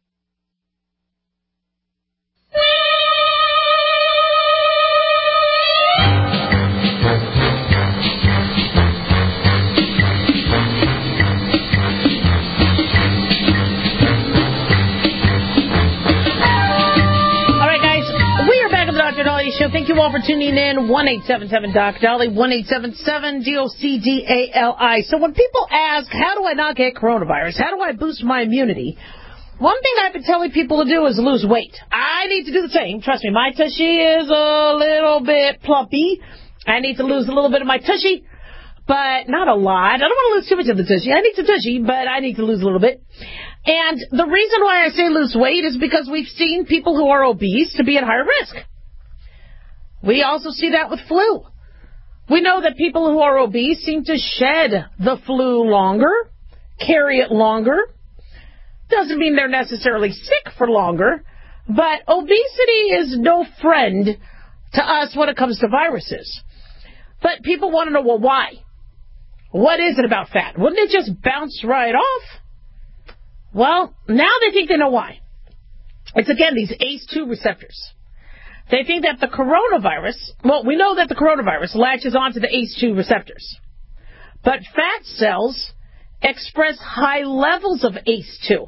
Show. Thank you all for tuning in. one eight seven seven Doc Dolly, one eight seven seven D O C D A L I. So when people ask, how do I not get coronavirus? How do I boost my immunity? One thing I've been telling people to do is lose weight. I need to do the same. Trust me, my tushy is a little bit plumpy. I need to lose a little bit of my tushy, but not a lot. I don't want to lose too much of the tushy. I need some tushy, but I need to lose a little bit. And the reason why I say lose weight is because we've seen people who are obese to be at higher risk. We also see that with flu. We know that people who are obese seem to shed the flu longer, carry it longer. Doesn't mean they're necessarily sick for longer, but obesity is no friend to us when it comes to viruses. But people want to know, well, why? What is it about fat? Wouldn't it just bounce right off? Well, now they think they know why. It's, again, these A C E two receptors. They think that the coronavirus, well, we know that the coronavirus latches onto the A C E two receptors. But fat cells express high levels of A C E two.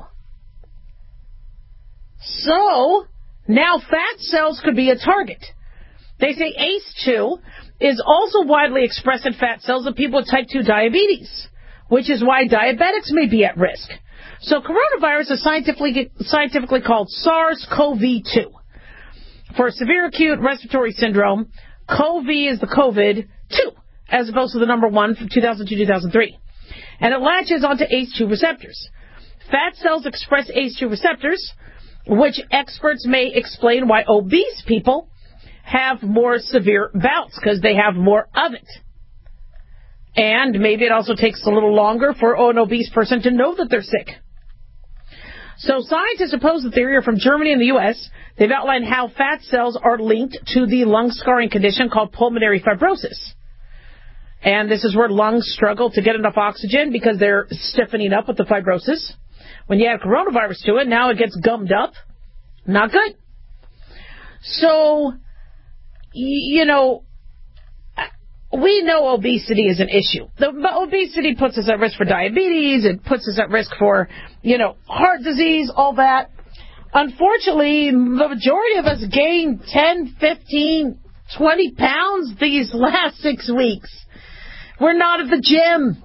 So, now fat cells could be a target. They say A C E two is also widely expressed in fat cells of people with type two diabetes, which is why diabetics may be at risk. So coronavirus is scientifically, scientifically called SARS-C o V two. For severe acute respiratory syndrome, C o V is the COVID two, as opposed to the number one from two thousand two to two thousand three. And it latches onto A C E two receptors. Fat cells express A C E two receptors, which experts may explain why obese people have more severe bouts, because they have more of it. And maybe it also takes a little longer for an obese person to know that they're sick. So scientists oppose the theory are from Germany and the U S. They've outlined how fat cells are linked to the lung scarring condition called pulmonary fibrosis. And this is where lungs struggle to get enough oxygen because they're stiffening up with the fibrosis. When you add coronavirus to it, now it gets gummed up. Not good. So, you know, we know obesity is an issue. The, obesity puts us at risk for diabetes. It puts us at risk for, you know, heart disease, all that. Unfortunately, the majority of us gained ten, fifteen, twenty pounds these last six weeks. We're not at the gym.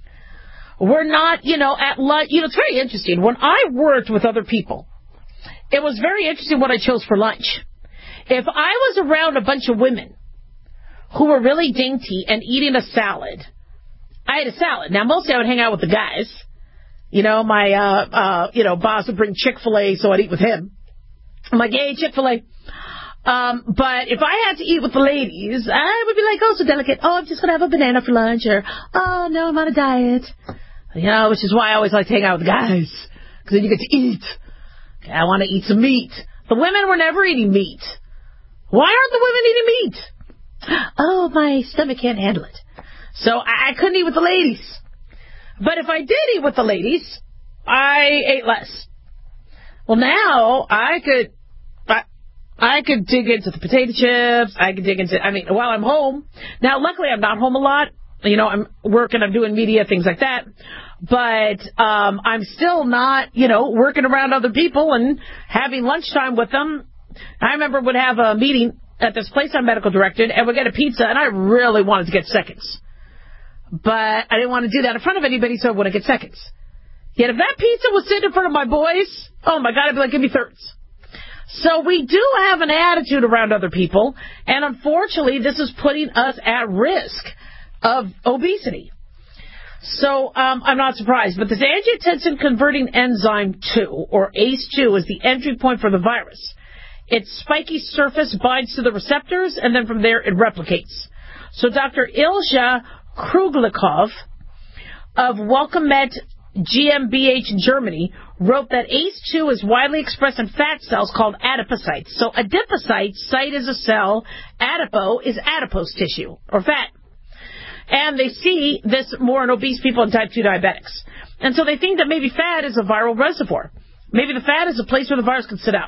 We're not, you know, at lunch. You know, it's very interesting. When I worked with other people, it was very interesting what I chose for lunch. If I was around a bunch of women who were really dainty and eating a salad, I ate a salad. Now, mostly I would hang out with the guys. You know, my, uh, uh, you know, boss would bring Chick-fil-A, so I'd eat with him. I'm like, hey, Chick-fil-A. Um, but if I had to eat with the ladies, I would be like, oh, so delicate. Oh, I'm just going to have a banana for lunch. Or, oh, no, I'm on a diet. You know, which is why I always like to hang out with the guys. Because then you get to eat. I want to eat some meat. The women were never eating meat. Why aren't the women eating meat? Oh, my stomach can't handle it. So I, I couldn't eat with the ladies. But if I did eat with the ladies, I ate less. Well, now I could, I, I could dig into the potato chips. I could dig into, I mean, while I'm home. Now, luckily, I'm not home a lot. You know, I'm working, I'm doing media, things like that. But um, I'm still not, you know, working around other people and having lunchtime with them. I remember would have a meeting at this place I'm medical directed, and we'd get a pizza, and I really wanted to get seconds. But I didn't want to do that in front of anybody, so I wouldn't get seconds. Yet if that pizza was sitting in front of my boys, oh, my God, I'd be like, give me thirds. So we do have an attitude around other people, and unfortunately, this is putting us at risk of obesity. So um, I'm not surprised. But this angiotensin-converting enzyme two, or A C E two, is the entry point for the virus. Its spiky surface binds to the receptors, and then from there it replicates. So Doctor Ilja Kruglikov of WelcomeMed G mbH in Germany wrote that A C E two is widely expressed in fat cells called adipocytes. So adipocyte, site is a cell, adipo is adipose tissue, or fat. And they see this more in obese people and type two diabetics. And so they think that maybe fat is a viral reservoir. Maybe the fat is a place where the virus can sit out.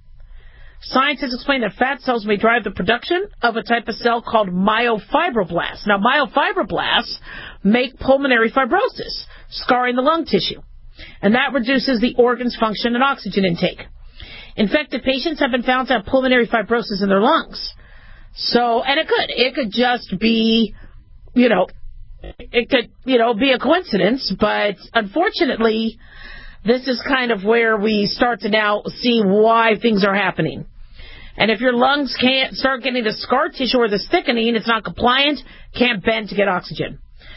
Scientists explain that fat cells may drive the production of a type of cell called myofibroblasts. Now, myofibroblasts make pulmonary fibrosis, scarring the lung tissue. And that reduces the organ's function and oxygen intake. Infected patients have been found to have pulmonary fibrosis in their lungs. So, and it could. It could just be, you know, it could, you know, be a coincidence. But unfortunately, this is kind of where we start to now see why things are happening. And if your lungs can't start getting the scar tissue or the thickening, it's not compliant, can't bend to get oxygen.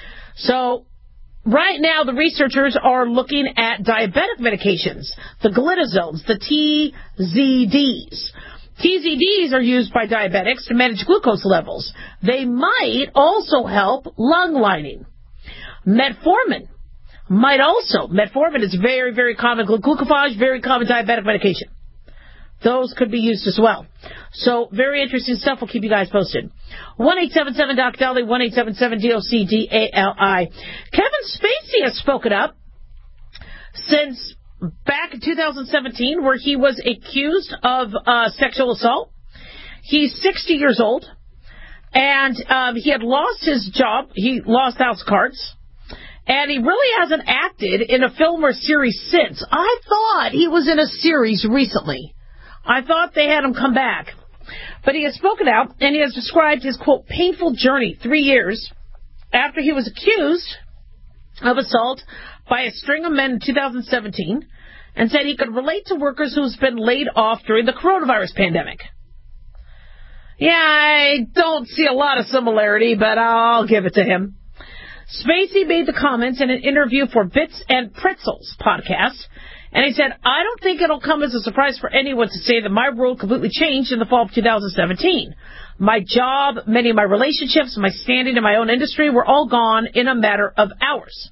So right now the researchers are looking at diabetic medications, the glitazones, the T Z Ds. T Z Ds are used by diabetics to manage glucose levels. They might also help lung lining. Metformin, might also, metformin is very, very common, glucophage, very common diabetic medication. Those could be used as well. So, very interesting stuff. We'll keep you guys posted. one eight seven seven D O C D A L I, one eight seven seven D O C D A L I. Kevin Spacey has spoken up since back in two thousand seventeen, where he was accused of uh, sexual assault. He's sixty years old, and um, he had lost his job. He lost House of Cards, and he really hasn't acted in a film or series since. I thought he was in a series recently. I thought they had him come back. But he has spoken out, and he has described his, quote, painful journey three years after he was accused of assault by a string of men in two thousand seventeen, and said he could relate to workers who's been laid off during the coronavirus pandemic. Yeah, I don't see a lot of similarity, but I'll give it to him. Spacey made the comments in an interview for Bits and Pretzels podcast, and he said, I don't think it'll come as a surprise for anyone to say that my world completely changed in the fall of two thousand seventeen. My job, many of my relationships, my standing in my own industry were all gone in a matter of hours.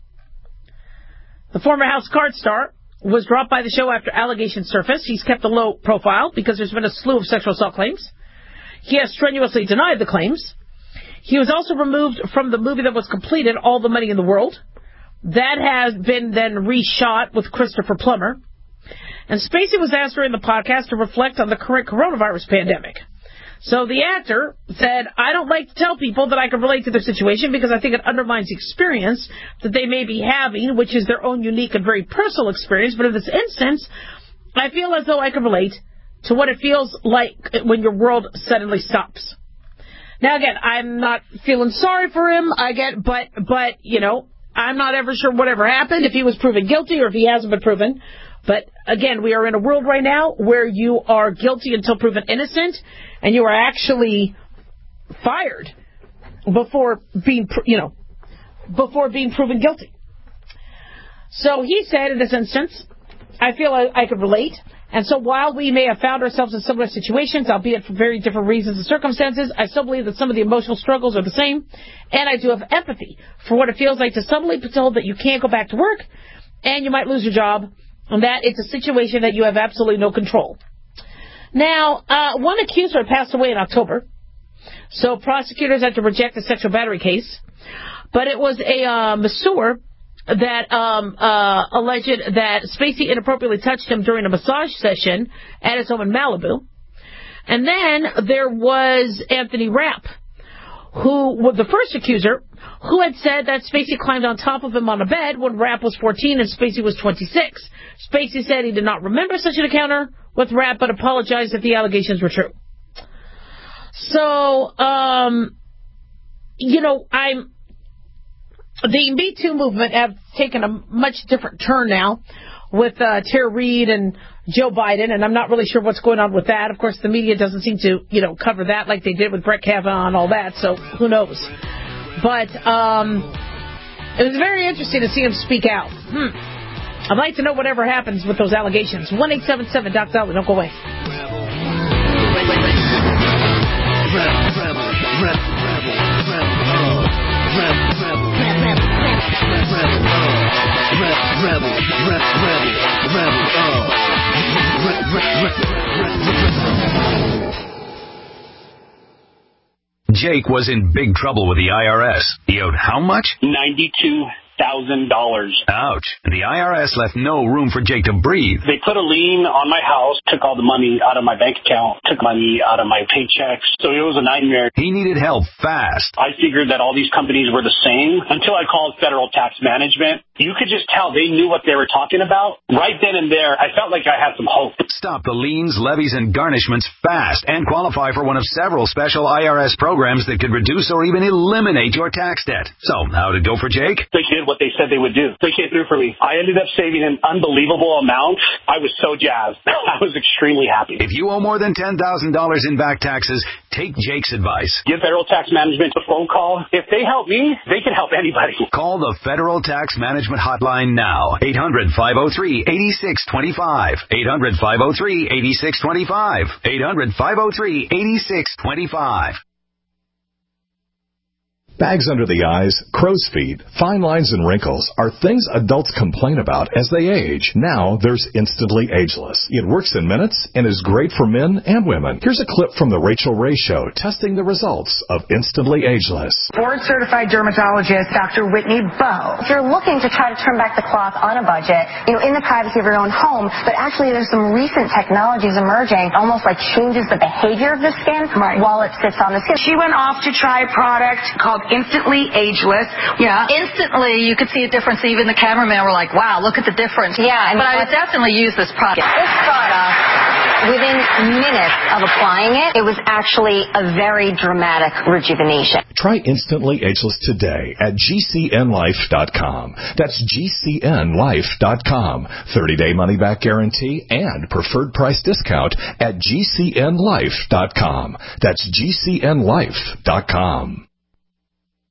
The former House of Cards star was dropped by the show after allegations surfaced. He's kept a low profile because there's been a slew of sexual assault claims. He has strenuously denied the claims. He was also removed from the movie that was completed, All the Money in the World. That has been then reshot with Christopher Plummer. And Spacey was asked during the podcast to reflect on the current coronavirus pandemic. So the actor said, I don't like to tell people that I can relate to their situation because I think it undermines the experience that they may be having, which is their own unique and very personal experience. But in this instance, I feel as though I can relate to what it feels like when your world suddenly stops. Now, again, I'm not feeling sorry for him, I get, but, but, you know, I'm not ever sure whatever happened, if he was proven guilty or if he hasn't been proven. But, again, we are in a world right now where you are guilty until proven innocent, and you are actually fired before being, you know, before being proven guilty. So he said in this instance, I feel I, I could relate. And so while we may have found ourselves in similar situations, albeit for very different reasons and circumstances, I still believe that some of the emotional struggles are the same. And I do have empathy for what it feels like to suddenly be told that you can't go back to work and you might lose your job, and that it's a situation that you have absolutely no control. Now, uh, one accuser had passed away in October, so prosecutors had to reject the sexual battery case. But it was a uh, masseur that um, uh, alleged that Spacey inappropriately touched him during a massage session at his home in Malibu. And then there was Anthony Rapp, who was the first accuser, who had said that Spacey climbed on top of him on a bed when Rapp was fourteen and Spacey was twenty-six. Spacey said he did not remember such an encounter with Rapp, but apologized if the allegations were true. So, um, you know, I'm... The Me Too movement have taken a much different turn now with uh, Tara Reid and Joe Biden, and I'm not really sure what's going on with that. Of course, the media doesn't seem to, you know, cover that like they did with Brett Kavanaugh and all that, so who knows. But um, it was very interesting to see him speak out. Hmm. I'd like to know whatever happens with those allegations. one eight seven seven D O C D A L I. Don't go away. Jake was in big trouble with the I R S. He owed how much? ninety-two thousand dollars. Ouch. The I R S left no room for Jake to breathe. They put a lien on my house, took all the money out of my bank account, took money out of my paychecks. So it was a nightmare. He needed help fast. I figured that all these companies were the same until I called Federal Tax Management. You could just tell they knew what they were talking about. Right then and there, I felt like I had some hope. Stop the liens, levies, and garnishments fast and qualify for one of several special I R S programs that could reduce or even eliminate your tax debt. So, how'd it go for Jake? They did what they said they would do. They came through for me. I ended up saving an unbelievable amount. I was so jazzed. I was extremely happy. If you owe more than ten thousand dollars in back taxes, take Jake's advice. Give Federal Tax Management a phone call. If they help me, they can help anybody. Call the Federal Tax Management Hotline now. eight hundred, five oh three, eight six two five. eight hundred, five oh three, eight six two five. eight hundred, five oh three, eight six two five. Bags under the eyes, crow's feet, fine lines, and wrinkles are things adults complain about as they age. Now there's Instantly Ageless. It works in minutes and is great for men and women. Here's a clip from The Rachel Ray Show testing the results of Instantly Ageless. Board-certified dermatologist Doctor Whitney Bowe. If you're looking to try to turn back the clock on a budget, you know, in the privacy of your own home, but actually there's some recent technologies emerging, almost like changes the behavior of the skin right. while it sits on the skin. She went off to try a product called Instantly Ageless. Yeah, instantly you could see a difference. Even the cameramen were like, wow, look at the difference. Yeah. I mean, but I would definitely use this product. This product, within minutes of applying it, it was actually a very dramatic rejuvenation. Try Instantly Ageless today at G C N life dot com. That's G C N life dot com. thirty-day money-back guarantee and preferred price discount at G C N life dot com. That's G C N life dot com.